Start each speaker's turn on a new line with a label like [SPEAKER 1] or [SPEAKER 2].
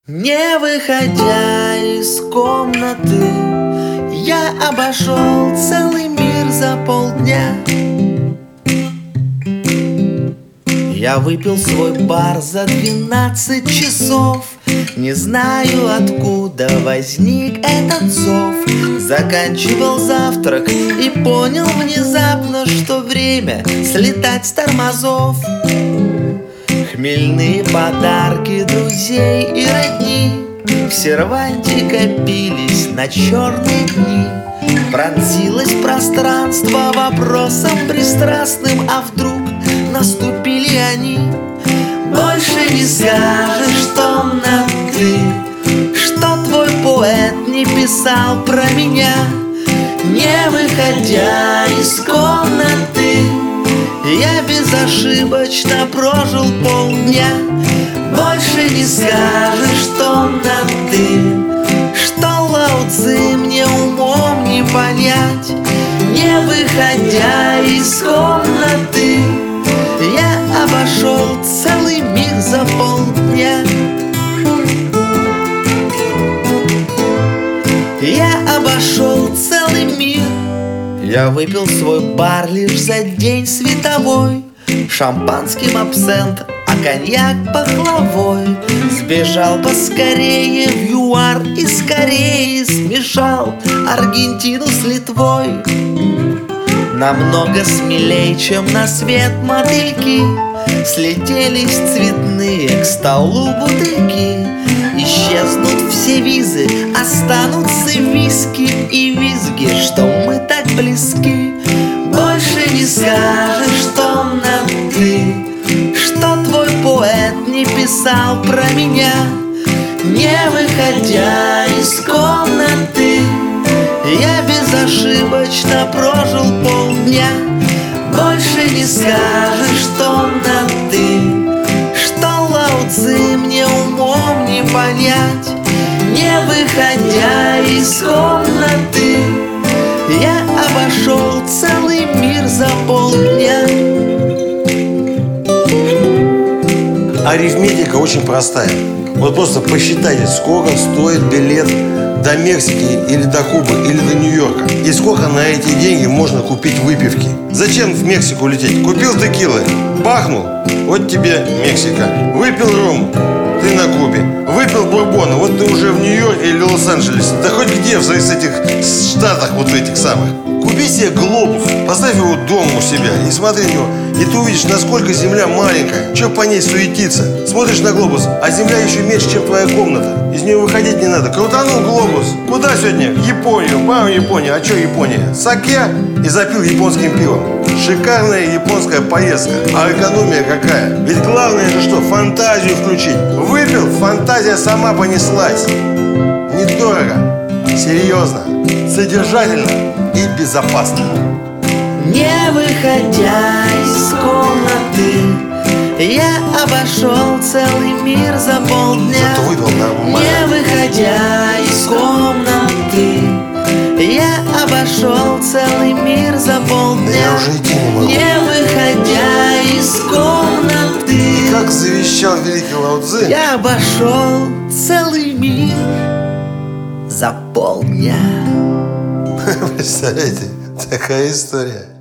[SPEAKER 1] Не выходя из комнаты, я обошел целый мир за полдня. Я выпил свой бар за 12 часов. Не знаю, откуда возник этот зов. Заканчивал завтрак и понял внезапно, что время слетать с тормозов. Хмельные подарки друзей и родни в серванте копились на черные дни. Пронзилось пространство вопросом пристрастным, а вдруг наступили они. Больше не скажешь, что на «ты», что твой поэт не писал про меня. Не выходя из комнаты, я безошибочно прожил полдня. Больше не скажешь, что на «ты», что Лао Цзы мне умом не понять. Не выходя из комнаты, я обошел целый мир за полдня. Я обошел целый мир. Я выпил свой бар лишь за день световой, шампанским абсент, а коньяк пахлавой. Сбежал поскорее в ЮАР и скорее смешал Аргентину с Литвой. Намного смелей, чем на свет мотыльки, слетелись цветные к столу бутыльки. Исчезнут все визы, останутся виски и визги, что мы так близки. Больше не скажешь, что на «ты», что твой поэт не писал про меня. Не выходя из комнаты, я безошибочно прожил полдня. Больше не скажешь, что на «ты», что Лао Цзы мне умом не понять. Не выходя из комнаты, я обошел целый мир за полдня.
[SPEAKER 2] Арифметика очень простая. Вот просто посчитайте, сколько стоит билет до Мексики или до Кубы или до Нью-Йорка. И сколько на эти деньги можно купить выпивки. Зачем в Мексику лететь? Купил текилы, бахнул, вот тебе Мексика. Выпил рому, ты на Кубе. Выпил бурбона, вот ты уже в Нью-Йорке или Лос-Анджелесе. Да хоть где в этих штатах вот этих самых. Купи себе глобус, поставь его дома у себя и смотри на него. И ты увидишь, насколько земля маленькая. Че по ней суетиться? Смотришь на глобус, а земля еще меньше, чем твоя комната. Из нее выходить не надо. Крутанул глобус. Куда сегодня? В Японию. Бам, Япония. А что Япония? Саке и запил японским пивом. Шикарная японская поездка. А экономия какая? Ведь главное же что? Фантазию включить. Выпил, фантазия сама понеслась. Недорого, серьезно, содержательно и безопасно.
[SPEAKER 1] Не выходя из комнаты, я обошел целый мир за полдня.
[SPEAKER 2] Зато выпил нормально.
[SPEAKER 1] Не выходя из комнаты, я обошел целый мир за полдня.
[SPEAKER 2] Я уже идти не могу.
[SPEAKER 1] Не выходя из комнаты,
[SPEAKER 2] Как завещал великий Лао Цзы,
[SPEAKER 1] я обошел целый мир за полдня.
[SPEAKER 2] представляете, такая история.